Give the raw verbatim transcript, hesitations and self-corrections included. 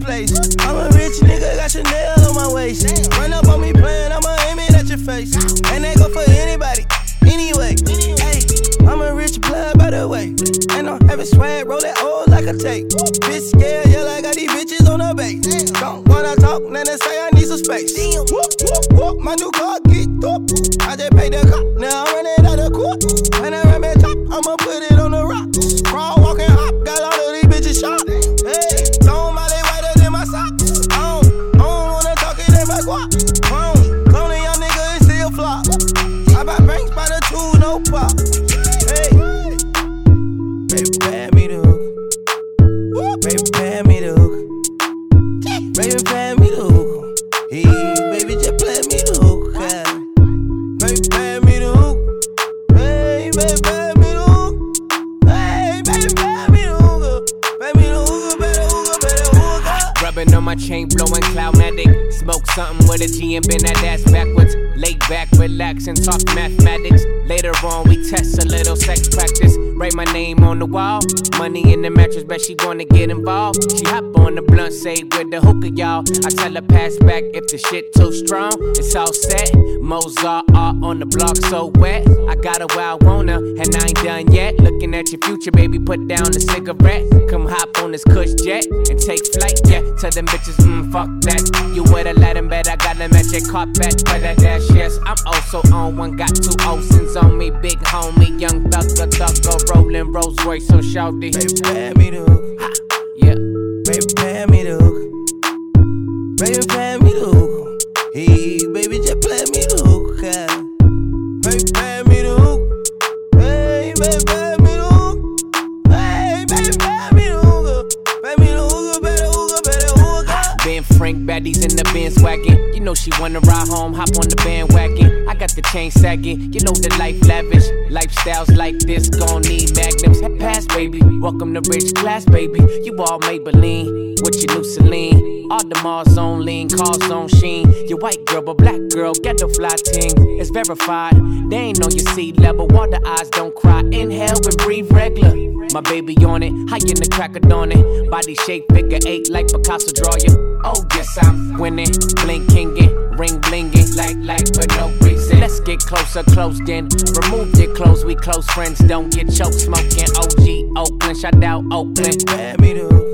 place. I'm a rich nigga, got Chanel on my waist. Run up on me playing, I'ma aim it at your face. And they go for anybody, anyway. Hey, I'm a rich blood by the way. And I'm having swag, roll that old like a tape. Bitch scared, yeah, I got these bitches on the base. Don't wanna talk, then they say I need some space. Whoop, whoop, whoop, my new car get up. I just paid the cop, now I'm running out of court. When I run that top, I'ma put it on the rock. Crawl, walk, and hop, got all of these bitches shot. Hey, somebody whiter than my socks. I don't, I don't wanna talk it in my guap. Clone, cloning young nigga and still flop. I buy banks by the two, no pop. Hey, baby, pay me the hook. Baby, pay me the hook. Baby, pay me the hook. Hey, baby, just play me the hook. Baby, pay me the hook. Hey, baby, pay me the hook. Hey, baby, pay me the hook. Pay me the hook, better hook, better hook. Rubbing on my chain, blowing Cloudmatic. Smoke something with a G and bend that ass backwards. Lay back, relax, and talk mathematics. Later on, we test a little sex practice. Write my name on the wall. Money in the mattress, bet she wanna get involved. She hop on the blunt, say with the hookah, y'all. I tell her pass back if the shit too strong. It's all set. Mozart art on the block, so wet. I got her where I want her, and I ain't done yet. Looking at your future, baby, put down the cigarette. Come hop on this Kush jet and take flight, yeah. Tell them bitches, mm, fuck that. You would've let them bet I got them at your carpet. For that dash, yes, I'm also on one. Got two Olsen's on me, big homie, young thugger, thugger, rolling Rolls Royce, so shouty. Baby, pay me the hook. Ha, yeah. Baby, pay me the hook. Baby, pay me the hook. Hey, baby, just play me the hook. Baby, pay me the hook. Hey, baby, pay me the hook. Hey, baby, pay me the hook. Pay me the hook, better hook, better hook. Ben Frank, baddies in the Benz wagon. You know she wanna ride home, hop on the bandwagon. I got the chain sagging, you know the life lavish. Lifestyles like this gon' need magnums. Pass, baby, welcome to rich class, baby. You all Maybelline with your new Celine. All the Mars on lean, cars on sheen. Your white girl, but black girl, get the fly ting. It's verified, they ain't on your sea level. Water eyes don't cry, inhale and breathe regular. My baby on it, high in the crack of dawn it. Body shape, figure eight like Picasso draw you. Oh yes, I'm winning, blinkingin', ring blingin', like like for no reason. Let's get closer, close then. Remove your clothes, we close friends. Don't get choked, smoking. O G Oakland, shout out Oakland. Pay me the hook.